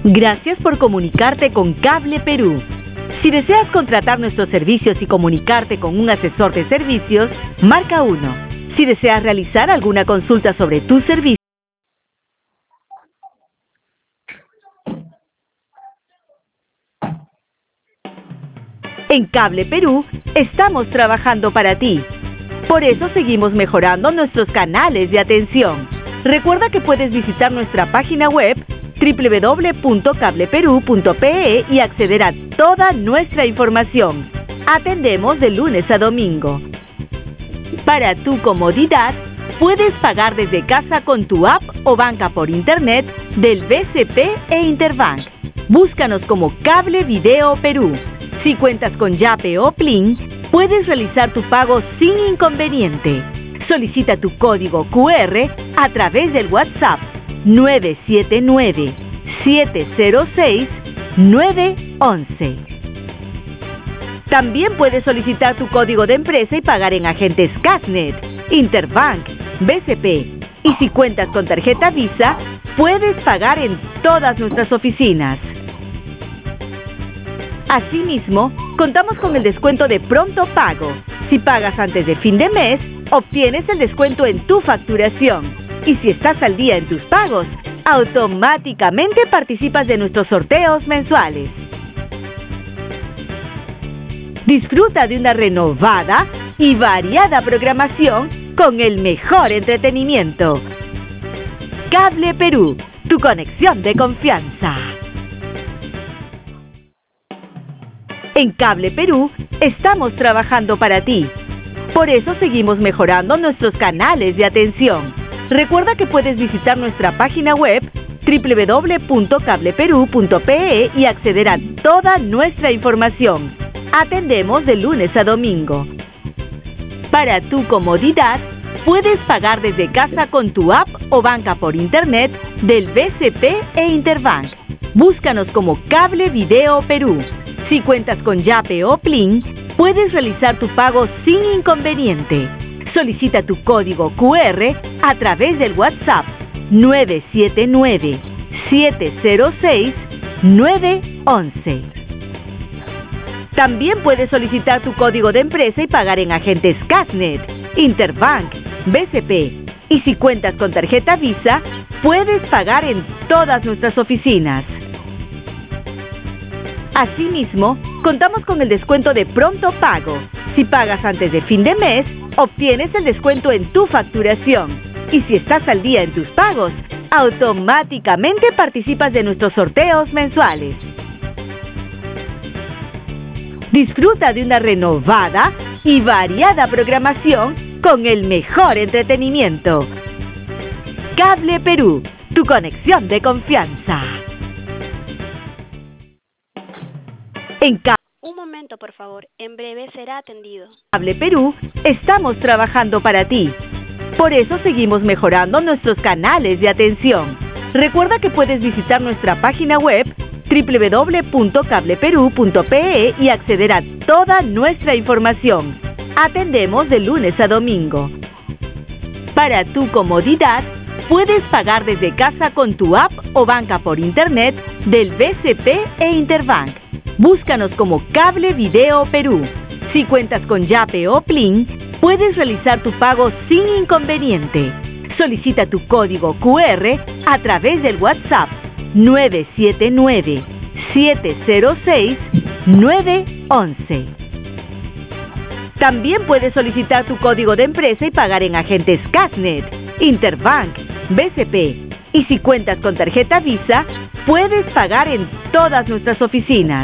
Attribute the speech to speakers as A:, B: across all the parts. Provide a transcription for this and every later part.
A: Gracias por comunicarte con Cable Perú. Si deseas contratar nuestros servicios y comunicarte con un asesor de servicios, marca 1. Si deseas realizar alguna consulta sobre tu servicio, en Cable Perú estamos trabajando para ti. Por eso seguimos mejorando nuestros canales de atención. Recuerda que puedes visitar nuestra página web www.cableperú.pe y acceder a toda nuestra información. Atendemos de lunes a domingo. Para tu comodidad, puedes pagar desde casa con tu app o banca por internet del BCP e Interbank. Búscanos como Cable Video Perú. Si cuentas con Yape o Plin, puedes realizar tu pago sin inconveniente. Solicita tu código QR a través del WhatsApp 979-706-911. También puedes solicitar tu código de empresa y pagar en agentes Casnet, Interbank, BCP. Y si cuentas con tarjeta Visa, puedes pagar en todas nuestras oficinas. Asimismo, contamos con el descuento de pronto pago. Si pagas antes de fin de mes, obtienes el descuento en tu facturación. Y si estás al día en tus pagos, automáticamente participas de nuestros sorteos mensuales. Disfruta de una renovada y variada programación con el mejor entretenimiento. Cable Perú, tu conexión de confianza. En Cable Perú estamos trabajando para ti. Por eso seguimos mejorando nuestros canales de atención. Recuerda que puedes visitar nuestra página web www.cableperú.pe y acceder a toda nuestra información. Atendemos de lunes a domingo. Para tu comodidad, puedes pagar desde casa con tu app o banca por internet del BCP e Interbank. Búscanos como Cable Video Perú. Si cuentas con Yape o Plin, puedes realizar tu pago sin inconveniente. Solicita tu código QR a través del WhatsApp 979-706-911. También puedes solicitar tu código de empresa y pagar en agentes Casnet, Interbank, BCP. Y si cuentas con tarjeta Visa, puedes pagar en todas nuestras oficinas. Asimismo, contamos con el descuento de pronto pago. Si pagas antes de fin de mes, obtienes el descuento en tu facturación. Y si estás al día en tus pagos, automáticamente participas de nuestros sorteos mensuales. Disfruta de una renovada y variada programación con el mejor entretenimiento. Cable Perú, tu conexión de confianza.
B: Un momento, por favor. En breve será atendido.
A: Cable Perú, estamos trabajando para ti. Por eso seguimos mejorando nuestros canales de atención. Recuerda que puedes visitar nuestra página web www.cableperú.pe y acceder a toda nuestra información. Atendemos de lunes a domingo. Para tu comodidad, puedes pagar desde casa con tu app o banca por internet del BCP e Interbank. Búscanos como Cable Video Perú. Si cuentas con Yape o Plin, puedes realizar tu pago sin inconveniente. Solicita tu código QR a través del WhatsApp 979-706-911. También puedes solicitar tu código de empresa y pagar en agentes Casnet, Interbank, BCP. Y si cuentas con tarjeta Visa, puedes pagar en todas nuestras oficinas.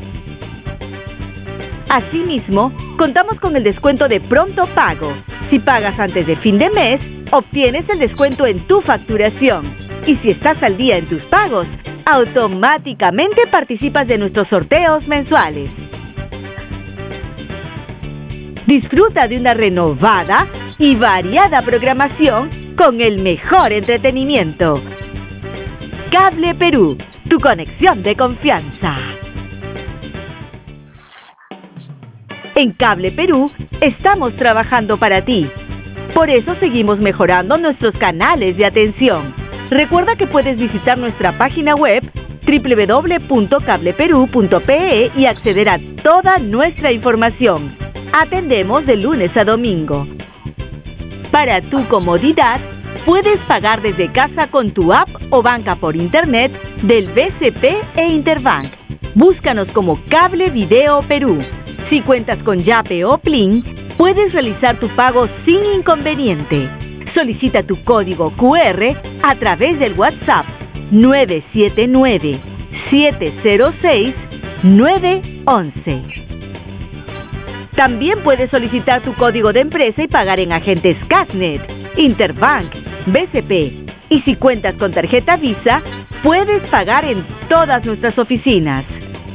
A: Asimismo, contamos con el descuento de pronto pago. Si pagas antes de fin de mes, obtienes el descuento en tu facturación. Y si estás al día en tus pagos, automáticamente participas de nuestros sorteos mensuales. Disfruta de una renovada y variada programación con el mejor entretenimiento. Cable Perú, tu conexión de confianza. En Cable Perú estamos trabajando para ti. Por eso seguimos mejorando nuestros canales de atención. Recuerda que puedes visitar nuestra página web www.cableperú.pe y acceder a toda nuestra información. Atendemos de lunes a domingo. Para tu comodidad, puedes pagar desde casa con tu app o banca por internet del BCP e Interbank. Búscanos como Cable Video Perú. Si cuentas con Yape o Plin, puedes realizar tu pago sin inconveniente. Solicita tu código QR a través del WhatsApp 979-706-911. También puedes solicitar tu código de empresa y pagar en agentes Casnet, Interbank, BCP. Y si cuentas con tarjeta Visa, puedes pagar en todas nuestras oficinas.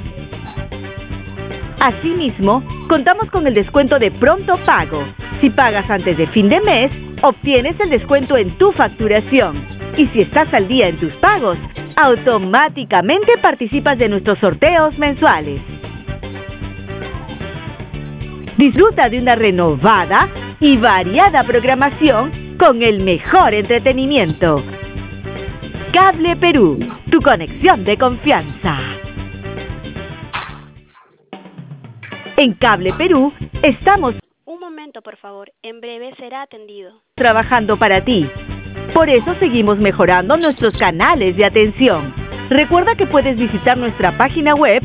A: Asimismo, contamos con el descuento de pronto pago. Si pagas antes de fin de mes, obtienes el descuento en tu facturación. Y si estás al día en tus pagos, automáticamente participas de nuestros sorteos mensuales. Disfruta de una renovada y variada programación con el mejor entretenimiento. Cable Perú, tu conexión de confianza. En Cable Perú estamos
B: Un momento, por favor. En breve será atendido.
A: trabajando para ti. Por eso seguimos mejorando nuestros canales de atención. Recuerda que puedes visitar nuestra página web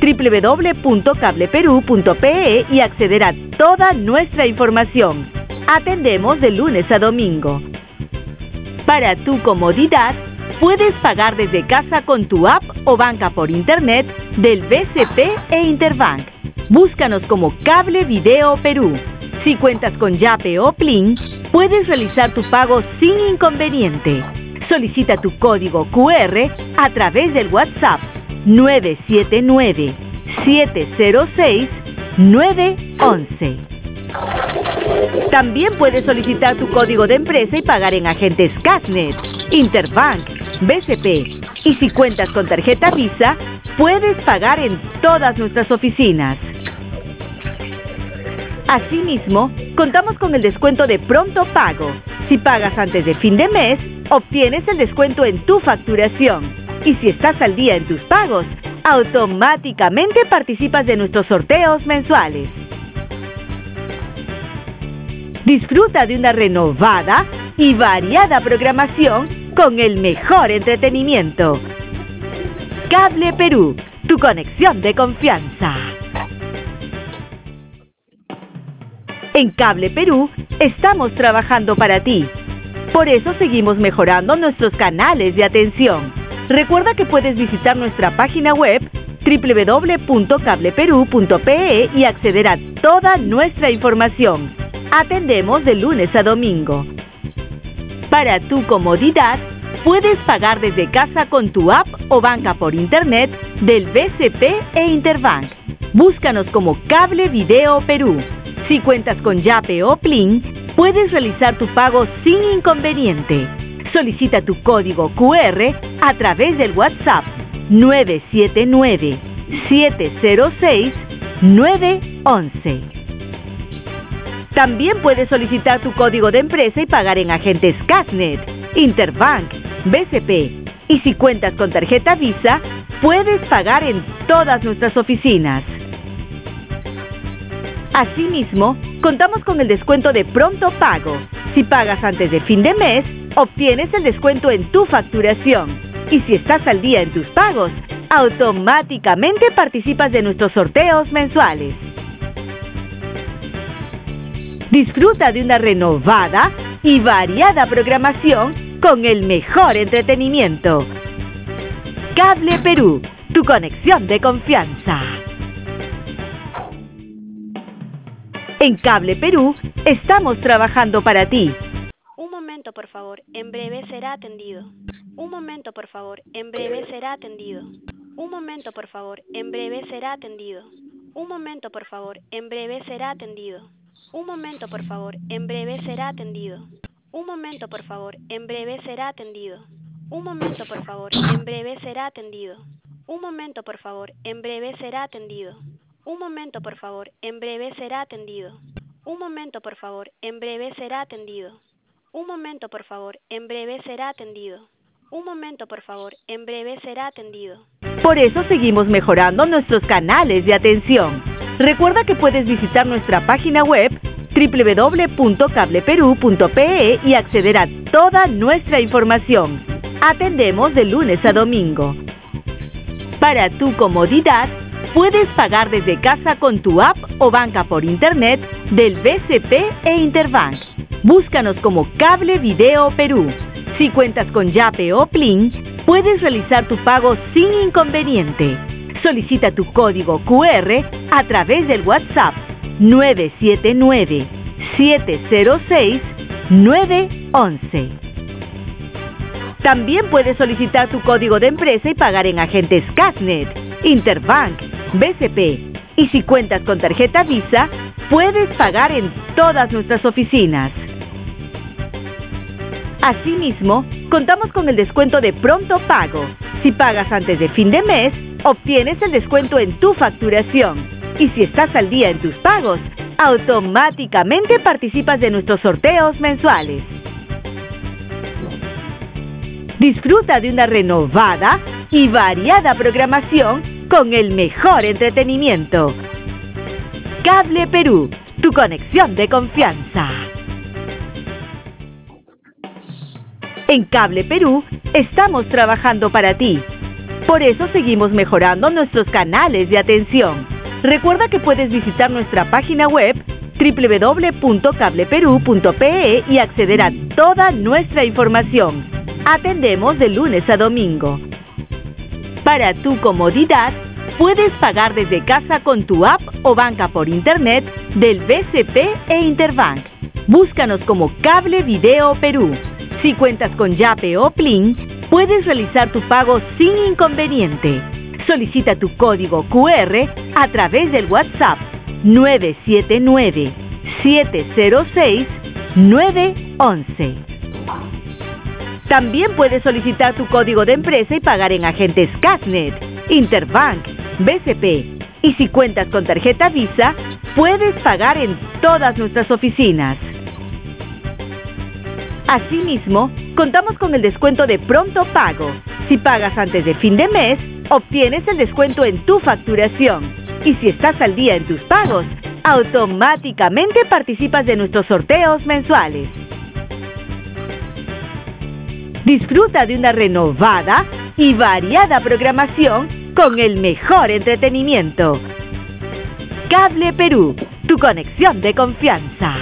A: www.cableperú.pe y acceder a toda nuestra información. Atendemos de lunes a domingo. Para tu comodidad, puedes pagar desde casa con tu app o banca por internet del BCP e Interbank. Búscanos como Cable Video Perú. Si cuentas con Yape o Plin, puedes realizar tu pago sin inconveniente. Solicita tu código QR a través del WhatsApp 979-706-911. También puedes solicitar tu código de empresa y pagar en agentes Casnet, Interbank, BCP. Y si cuentas con tarjeta Visa, puedes pagar en todas nuestras oficinas. Asimismo, contamos con el descuento de pronto pago. Si pagas antes de fin de mes, obtienes el descuento en tu facturación. Y si estás al día en tus pagos, automáticamente participas de nuestros sorteos mensuales. Disfruta de una renovada y variada programación con el mejor entretenimiento. Cable Perú, tu conexión de confianza. En Cable Perú estamos trabajando para ti. Por eso seguimos mejorando nuestros canales de atención. Recuerda que puedes visitar nuestra página web www.cableperú.pe y acceder a toda nuestra información. Atendemos de lunes a domingo. Para tu comodidad, puedes pagar desde casa con tu app o banca por internet del BCP e Interbank. Búscanos como Cable Video Perú. Si cuentas con Yape o Plin, puedes realizar tu pago sin inconveniente. Solicita tu código QR a través del WhatsApp 979-706-911. También puedes solicitar tu código de empresa y pagar en agentes Casnet, Interbank, BCP. Y si cuentas con tarjeta Visa, puedes pagar en todas nuestras oficinas. Asimismo, contamos con el descuento de pronto pago. Si pagas antes de fin de mes, obtienes el descuento en tu facturación. Y si estás al día en tus pagos, automáticamente participas de nuestros sorteos mensuales. Disfruta de una renovada y variada programación con el mejor entretenimiento. Cable Perú, tu conexión de confianza. En Cable Perú estamos trabajando para ti.
B: Un momento, por favor. En breve será atendido. Un momento, por favor. En breve será atendido. Un momento, por favor. En breve será atendido. Un momento, por favor. En breve será atendido. Un momento, por favor. En breve será atendido. Un momento, por favor. En breve será atendido. Un momento, por favor. En breve será atendido. Un momento, por favor. En breve será atendido. Un momento, por favor. En breve será atendido. Un momento, por favor. En breve será atendido. Un momento, por favor. En breve será atendido. Un momento, por favor. En breve será atendido.
A: Por eso seguimos mejorando nuestros canales de atención. Recuerda que puedes visitar nuestra página web www.cableperú.pe y acceder a toda nuestra información. Atendemos de lunes a domingo. Para tu comodidad, puedes pagar desde casa con tu app o banca por internet del BCP e Interbank. Búscanos como Cable Video Perú. Si cuentas con Yape o Plin, puedes realizar tu pago sin inconveniente. Solicita tu código QR a través del WhatsApp 979-706-911. También puedes solicitar tu código de empresa y pagar en agentes Casnet, Interbank, BCP. Y si cuentas con tarjeta Visa, puedes pagar en todas nuestras oficinas. Asimismo, contamos con el descuento de pronto pago. Si pagas antes de fin de mes, obtienes el descuento en tu facturación. Y si estás al día en tus pagos, automáticamente participas de nuestros sorteos mensuales. Disfruta de una renovada y variada programación con el mejor entretenimiento. Cable Perú, tu conexión de confianza. En Cable Perú estamos trabajando para ti. Por eso seguimos mejorando nuestros canales de atención. Recuerda que puedes visitar nuestra página web www.cableperú.pe y acceder a toda nuestra información. Atendemos de lunes a domingo. Para tu comodidad, puedes pagar desde casa con tu app o banca por internet del BCP e Interbank. Búscanos como Cable Video Perú. Si cuentas con Yape o Plin, puedes realizar tu pago sin inconveniente. Solicita tu código QR a través del WhatsApp 979-706-911. También puedes solicitar tu código de empresa y pagar en agentes Casnet, Interbank, BCP. Y si cuentas con tarjeta Visa, puedes pagar en todas nuestras oficinas. Asimismo, contamos con el descuento de pronto pago. Si pagas antes de fin de mes, obtienes el descuento en tu facturación. Y si estás al día en tus pagos, automáticamente participas de nuestros sorteos mensuales. Disfruta de una renovada y variada programación con el mejor entretenimiento. Cable Perú, tu conexión de confianza.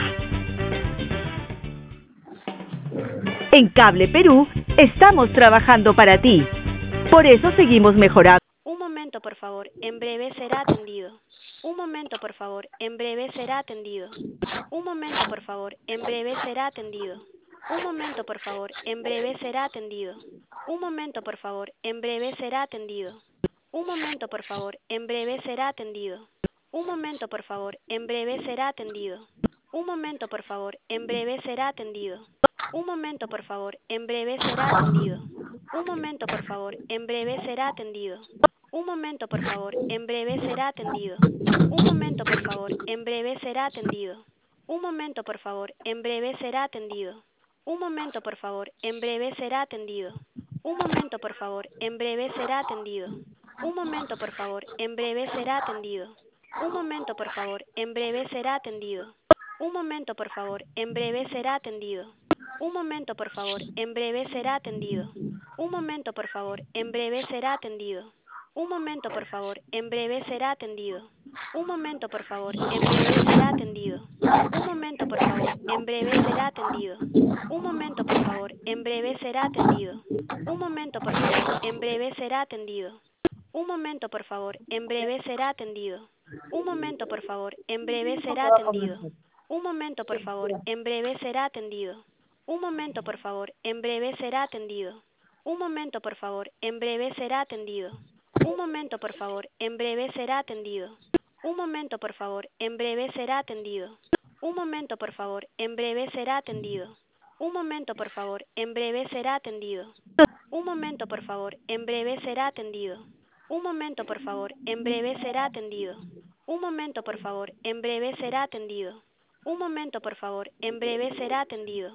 A: En Cable Perú estamos trabajando para ti. Por eso seguimos mejorando.
B: Un momento, por favor. En breve será atendido. Un momento, por favor. En breve será atendido. Un momento, por favor. En breve será atendido. Un momento, por favor. En breve será atendido. Un momento, por favor. En breve será atendido. Un momento, por favor. En breve será atendido. Un momento, por favor. En breve será atendido. Un momento, por favor. En breve será atendido. Un momento, por favor. En breve será atendido. Un momento, por favor. En breve será atendido. Un momento, por favor. En breve será atendido. Un momento, por favor. En breve será atendido. Un momento, por favor. En breve será atendido. Un momento, por favor. En breve será atendido. Un momento, por favor. En breve será atendido. Un momento, por favor. En breve será atendido. Un momento, por favor. En breve será atendido. Un momento, por favor. En breve será atendido. Un momento, por favor. En breve será atendido. Un momento, por favor. En breve será atendido. Un momento, por favor. En breve será atendido. Un momento, por favor. En breve será atendido. Un momento, por favor. En breve será atendido. Un momento, por favor. En breve será atendido. Un momento, por favor. En breve será atendido. Un momento, por favor. En breve será atendido. Un momento, por favor. En breve será atendido. Un momento, por favor. En breve será atendido. Un momento, por favor. En breve será atendido. Un momento, por favor. En breve será atendido. Un momento, por favor. En breve será atendido. Un momento, por favor. En breve será atendido. Un momento, por favor. En breve será atendido. Un momento, por favor. En breve será atendido. Un momento, por favor. En breve será atendido. Un momento, por favor. En breve será atendido. Un momento, por favor. En breve será atendido. Un momento, por favor. En breve será atendido.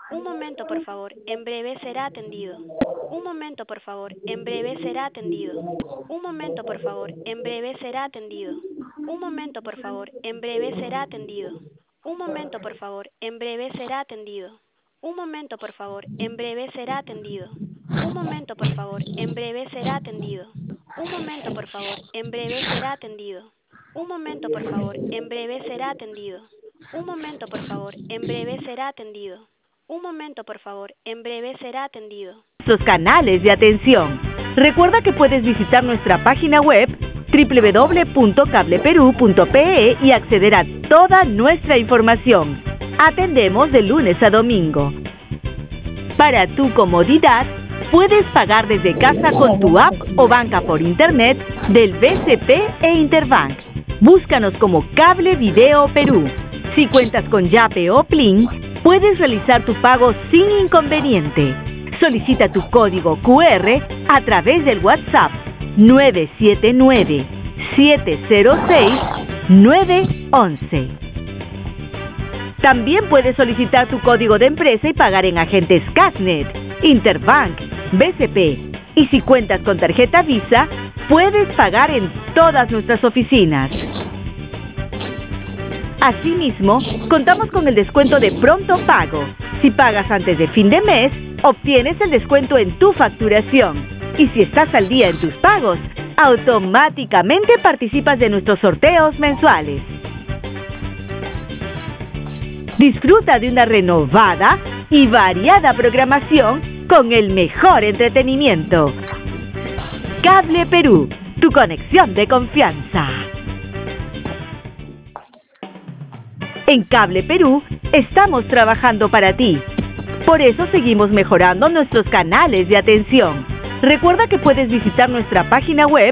B: Un momento, por favor. En breve será atendido. Un momento, por favor. En breve será atendido. Un momento, por favor. En breve será atendido. Un momento, por favor. En breve será atendido. Un momento, por favor. En breve será atendido. Un momento, por favor. En breve será atendido. Un momento, por favor. En breve será atendido. Un momento, por favor. En breve será atendido. Un momento, por favor. En breve será atendido. Un momento, por favor. En breve será atendido. Un momento, por favor. En breve será atendido.
A: Nuestros canales de atención. Recuerda que puedes visitar nuestra página web www.cableperú.pe y acceder a toda nuestra información. Atendemos de lunes a domingo. Para tu comodidad, puedes pagar desde casa con tu app o banca por internet del BCP e Interbank. Búscanos como Cable Video Perú. Si cuentas con Yape o Plin, puedes realizar tu pago sin inconveniente. Solicita tu código QR a través del WhatsApp 979-706-911. También puedes solicitar tu código de empresa y pagar en agentes Casnet, Interbank, BCP. Y si cuentas con tarjeta Visa, puedes pagar en todas nuestras oficinas. Asimismo, contamos con el descuento de pronto pago. Si pagas antes de fin de mes, obtienes el descuento en tu facturación. Y si estás al día en tus pagos, automáticamente participas de nuestros sorteos mensuales. Disfruta de una renovada y variada programación con el mejor entretenimiento. Cable Perú, tu conexión de confianza. En Cable Perú estamos trabajando para ti. Por eso seguimos mejorando nuestros canales de atención. Recuerda que puedes visitar nuestra página web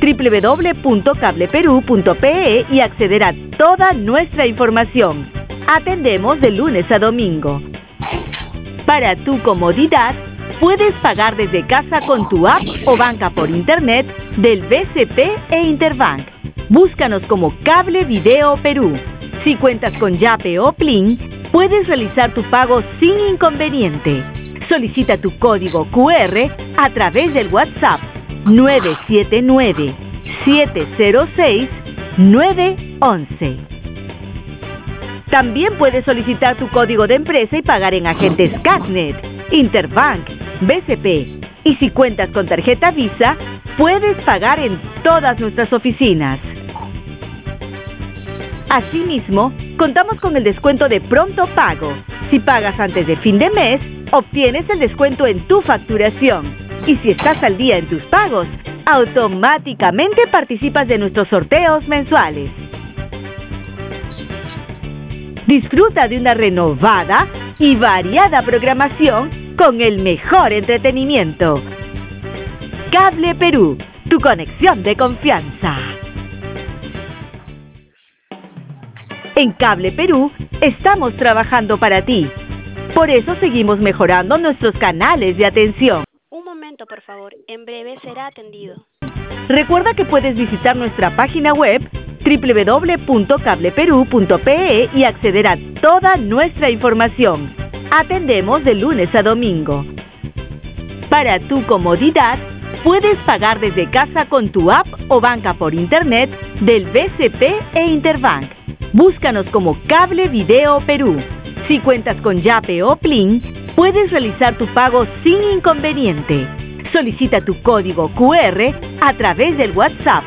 A: www.cableperú.pe y acceder a toda nuestra información. Atendemos de lunes a domingo. Para tu comodidad, puedes pagar desde casa con tu app o banca por internet del BCP e Interbank. Búscanos como Cable Video Perú. Si cuentas con Yape o Plin, puedes realizar tu pago sin inconveniente. Solicita tu código QR a través del WhatsApp 979-706-911. También puedes solicitar tu código de empresa y pagar en agentes Casnet, Interbank, BCP. Y si cuentas con tarjeta Visa, puedes pagar en todas nuestras oficinas. Asimismo, contamos con el descuento de pronto pago. Si pagas antes de fin de mes, obtienes el descuento en tu facturación. Y si estás al día en tus pagos, automáticamente participas de nuestros sorteos mensuales. Disfruta de una renovada y variada programación con el mejor entretenimiento. Cable Perú, tu conexión de confianza. En Cable Perú estamos trabajando para ti. Por eso seguimos mejorando nuestros canales de atención.
B: Un momento, por favor. En breve será atendido.
A: Recuerda que puedes visitar nuestra página web www.cableperú.pe y acceder a toda nuestra información. Atendemos de lunes a domingo. Para tu comodidad, puedes pagar desde casa con tu app o banca por internet del BCP e Interbank. Búscanos como Cable Video Perú. Si cuentas con Yape o Plin, puedes realizar tu pago sin inconveniente. Solicita tu código QR a través del WhatsApp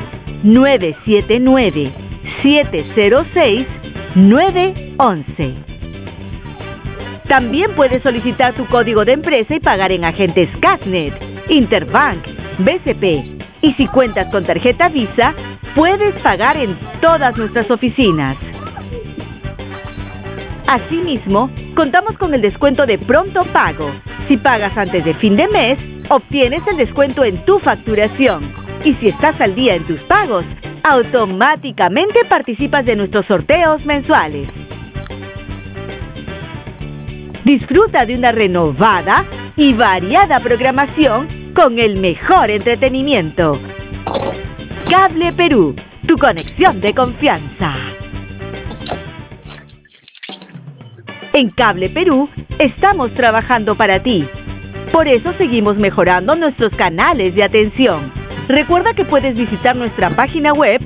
A: 979-706-911. También puedes solicitar tu código de empresa y pagar en agentes Casnet, Interbank, BCP. Y si cuentas con tarjeta Visa, puedes pagar en todas nuestras oficinas. Asimismo, contamos con el descuento de pronto pago. Si pagas antes de fin de mes, obtienes el descuento en tu facturación. Y si estás al día en tus pagos, automáticamente participas de nuestros sorteos mensuales. Disfruta de una renovada y variada programación con el mejor entretenimiento. Cable Perú, tu conexión de confianza. En Cable Perú estamos trabajando para ti. Por eso seguimos mejorando nuestros canales de atención. Recuerda que puedes visitar nuestra página web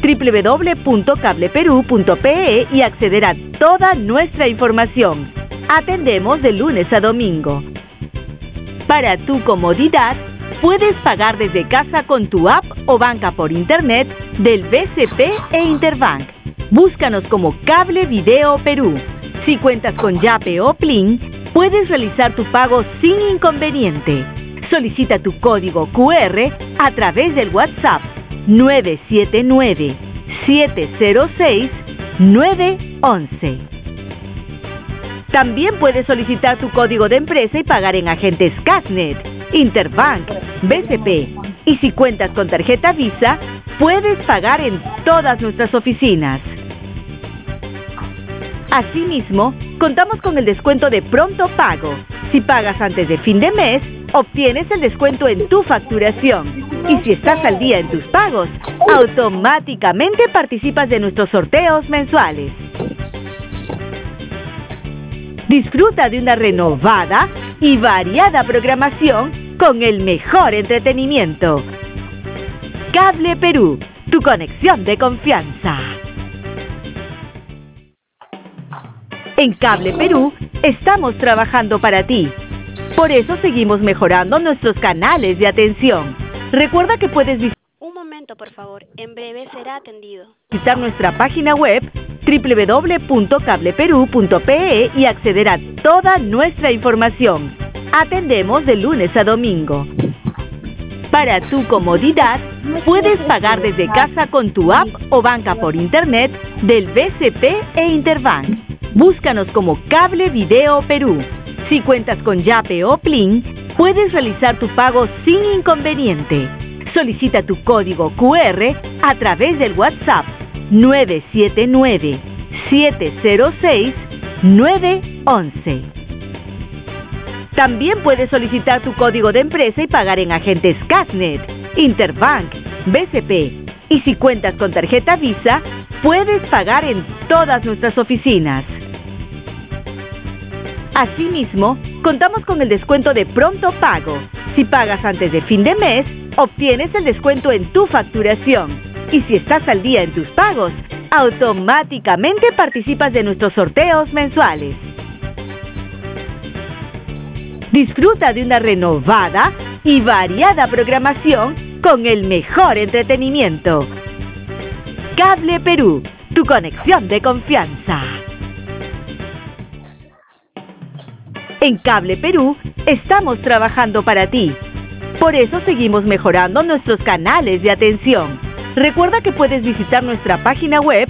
A: www.cableperú.pe y acceder a toda nuestra información. Atendemos de lunes a domingo. Para tu comodidad, puedes pagar desde casa con tu app o banca por internet del BCP e Interbank. Búscanos como Cable Video Perú. Si cuentas con Yape o Plin, puedes realizar tu pago sin inconveniente. Solicita tu código QR a través del WhatsApp 979-706-911. También puedes solicitar tu código de empresa y pagar en agentes Casnet, Interbank, BCP. Y si cuentas con tarjeta Visa, puedes pagar en todas nuestras oficinas. Asimismo, contamos con el descuento de pronto pago. Si pagas antes de fin de mes, obtienes el descuento en tu facturación. Y si estás al día en tus pagos, automáticamente participas de nuestros sorteos mensuales. Disfruta de una renovada y variada programación con el mejor entretenimiento. Cable Perú, tu conexión de confianza. En Cable Perú estamos trabajando para ti. Por eso seguimos mejorando nuestros canales de atención. Recuerda que puedes
B: Un momento, por favor. En breve será atendido.
A: visitar nuestra página web www.cableperú.pe y acceder a toda nuestra información. Atendemos de lunes a domingo. Para tu comodidad, puedes pagar desde casa con tu app o banca por internet del BCP e Interbank. Búscanos como Cable Video Perú. Si cuentas con Yape o Plin, puedes realizar tu pago sin inconveniente. Solicita tu código QR a través del WhatsApp 979-706-911. También puedes solicitar tu código de empresa y pagar en agentes Casnet, Interbank, BCP. Y si cuentas con tarjeta Visa, puedes pagar en todas nuestras oficinas. Asimismo, contamos con el descuento de pronto pago. Si pagas antes de fin de mes, obtienes el descuento en tu facturación. Y si estás al día en tus pagos, automáticamente participas de nuestros sorteos mensuales. Disfruta de una renovada y variada programación con el mejor entretenimiento. Cable Perú, tu conexión de confianza. En Cable Perú estamos trabajando para ti. Por eso seguimos mejorando nuestros canales de atención. Recuerda que puedes visitar nuestra página web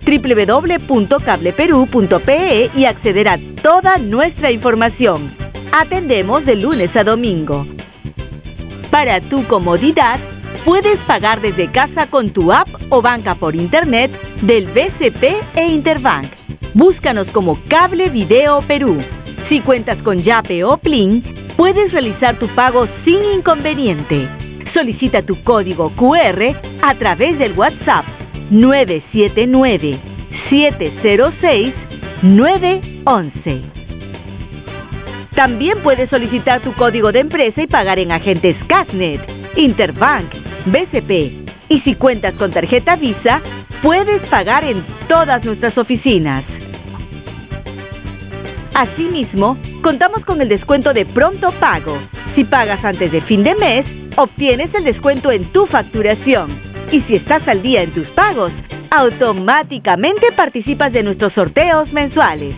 A: www.cableperú.pe y acceder a toda nuestra información. Atendemos de lunes a domingo. Para tu comodidad, puedes pagar desde casa con tu app o banca por internet del BCP e Interbank. Búscanos como Cable Video Perú. Si cuentas con Yape o Plin, puedes realizar tu pago sin inconveniente. Solicita tu código QR a través del WhatsApp 979-706-911. También puedes solicitar tu código de empresa y pagar en agentes Casnet, Interbank, BCP. Y si cuentas con tarjeta Visa, puedes pagar en todas nuestras oficinas. Asimismo, contamos con el descuento de pronto pago. Si pagas antes de fin de mes, obtienes el descuento en tu facturación. Y si estás al día en tus pagos, automáticamente participas de nuestros sorteos mensuales.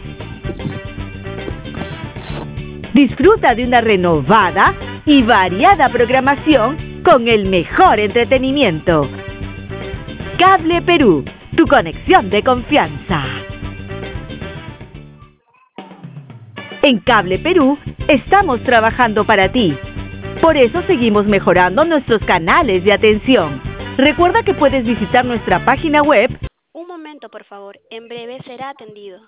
A: Disfruta de una renovada y variada programación con el mejor entretenimiento. Cable Perú, tu conexión de confianza. En Cable Perú estamos trabajando para ti. Por eso seguimos mejorando nuestros canales de atención. Recuerda que puedes visitar nuestra página web.
B: Un momento, por favor. En breve será atendido.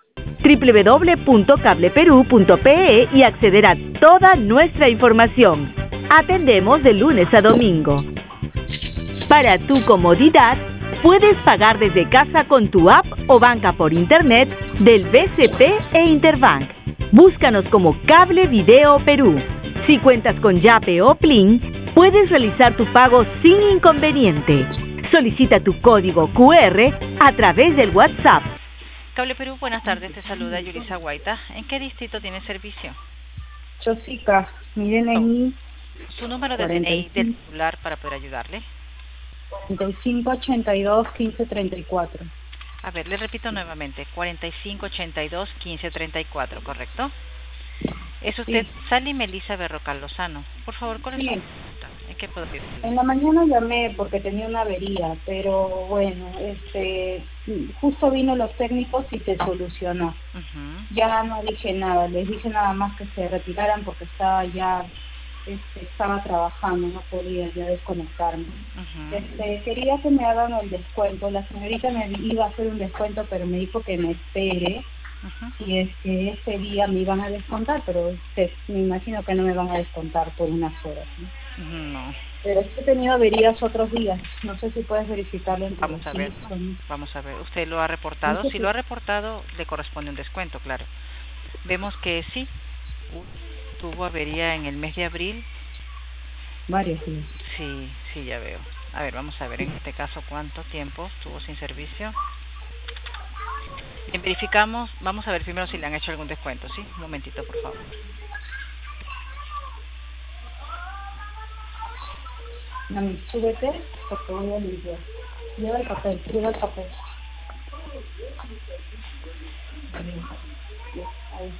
A: www.cableperú.pe y acceder a toda nuestra información. Atendemos de lunes a domingo. Para tu comodidad, puedes pagar desde casa con tu app o banca por internet del BCP e Interbank. Búscanos como Cable Video Perú. Si cuentas con Yape o Plin, puedes realizar tu pago sin inconveniente. Solicita tu código QR a través del WhatsApp.
C: Cable Perú, buenas tardes, te saluda Yulisa Guaita. ¿En qué distrito tiene servicio?
D: Chosica, mi DNI.
C: Su número de DNI del celular para poder ayudarle.
D: 4582-1534.
C: A ver, le repito nuevamente, 4582-1534, ¿correcto? Es usted
D: Sí.
C: Sally Melissa Berrocal Lozano. Por favor, ¿cuál es
D: Sí.
C: su pregunta? ¿En qué puedo ayudarle?
D: En la mañana llamé porque tenía una avería, pero bueno, justo vino los técnicos y se solucionó. Ya no dije nada, les dije nada más que se retiraran porque estaba ya, estaba trabajando, no podía ya desconectarme. Quería que me hagan el descuento. La señorita me iba a hacer un descuento, pero me dijo que me espere. Y este día me iban a descontar, pero me imagino que no me van a descontar por unas horas, ¿no?
C: No.
D: Pero he tenido averías otros días. No sé si puedes verificarlo en tu
C: Vamos a ver.
D: registro, ¿no?
C: Vamos a ver. ¿Usted lo ha reportado? Si lo ha reportado, le corresponde un descuento, claro. Vemos que sí, tuvo avería en el mes de abril.
D: Varios días.
C: Sí, ya veo. A ver, vamos a ver en este caso cuánto tiempo estuvo sin servicio. Bien, verificamos, vamos a ver primero si le han hecho algún descuento, ¿sí? Un momentito, por favor.
D: Mami, súbete porque voy a limpiar. Lleva el papel, lleva el papel. Ahí.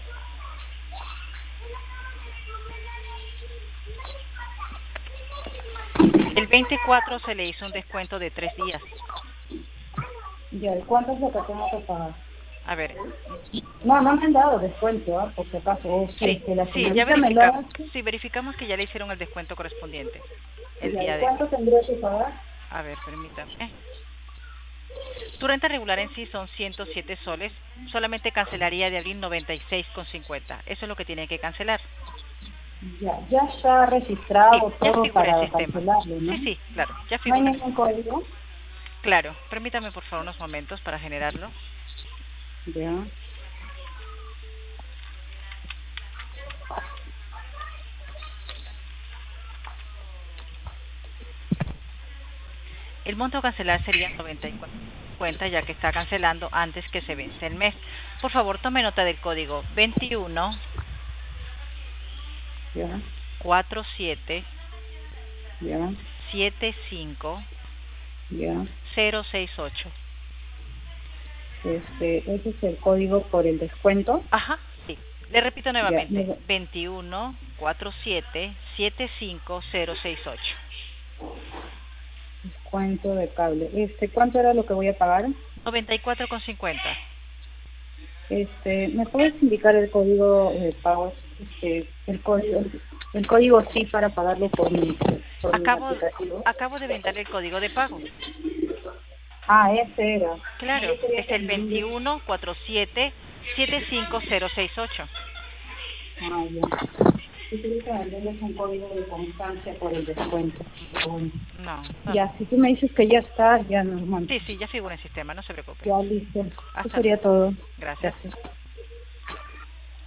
C: El 24 se le hizo un descuento de 3 días.
D: Ya, ¿y cuánto es lo que tengo que pagar?
C: A ver.
D: No me han dado descuento, por si acaso. O
C: Sí,
D: que la
C: ya
D: señorita me lo
C: verificamos.
D: hace.
C: Sí, verificamos que ya le hicieron el descuento correspondiente. El
D: Ya,
C: día de
D: ¿cuánto tendría que pagar?
C: A ver, permítame. Tu renta regular en sí son 107 soles. Solamente cancelaría de abril 96,50. Eso es lo que tiene que cancelar.
D: Ya está registrado
C: Ya
D: todo
C: figura
D: para
C: el sistema.
D: cancelarlo, ¿no?
C: Sí, claro, ya
D: ¿No hay
C: figura.
D: ningún código?
C: Claro, permítame por favor unos momentos para generarlo.
D: Ya.
C: El monto a cancelar sería 94,50 ya que está cancelando antes que se vence el mes. Por favor, tome nota del código 21
D: Ya.
C: 47
D: Ya.
C: 75
D: Ya.
C: 068.
D: Ese es el código por el descuento.
C: Ajá, sí. Le repito nuevamente,
D: Ya,
C: 21 47 75 068.
D: Descuento de cable. ¿Cuánto era lo que voy a pagar?
C: 94,50.
D: ¿Me puedes indicar el código de pago? El código sí para pagarlo por mi aplicativo.
C: Acabo de brindarle el código de pago.
D: Ah, ese era.
C: Claro, es el 21 47 75 068.
D: Ah, ya. Yo quería que me des un código de constancia por el descuento. Bueno.
C: No.
D: Ya, si tú me dices que ya está, ya normal.
C: Sí, ya figura en el sistema, no se preocupe.
D: Ya listo.
C: Hasta
D: Eso sería todo.
C: Gracias.
D: Gracias.